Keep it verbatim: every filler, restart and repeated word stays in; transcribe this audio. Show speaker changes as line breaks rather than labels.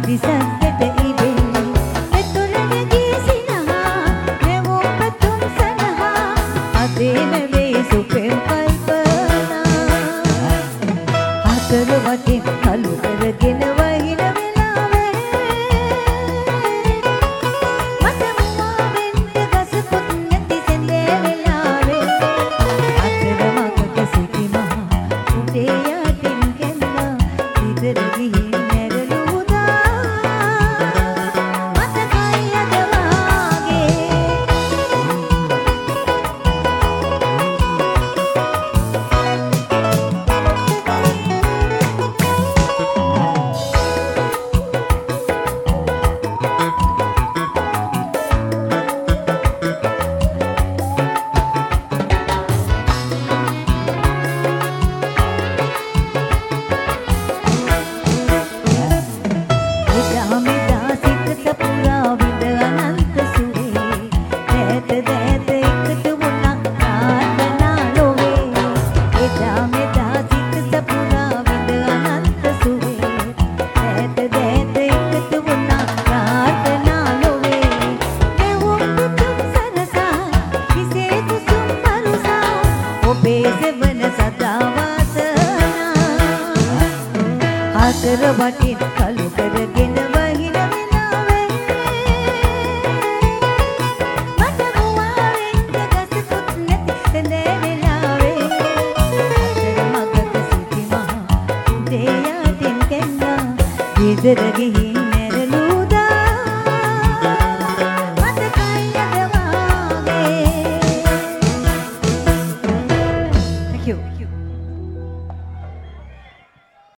දිසක්කට ඉබේ මෙතුළට ගීසිනහා නෙවෝ පැතුම් සනහා අදේම වේ සුපෙම් කල්පනා හතර වටින් කළු කරගෙන වහින වෙලාවේ මට මුවා වෙන්න ගසකුත් නැති සැඳේ වෙලාවේ අතර මගක සිටි මහා උඩේ යටින් ගෙන්නා ඉදර ගිහින් අතර වටින් කළු කරගෙන වහින වෙලාවේ මට මුවා වෙන්න ගසකුත් නැති සැඳේ වෙලාවේ අතර මගක සිටි මහා උදේ යටින් ගෙන්නා ගෙදර ගිහින්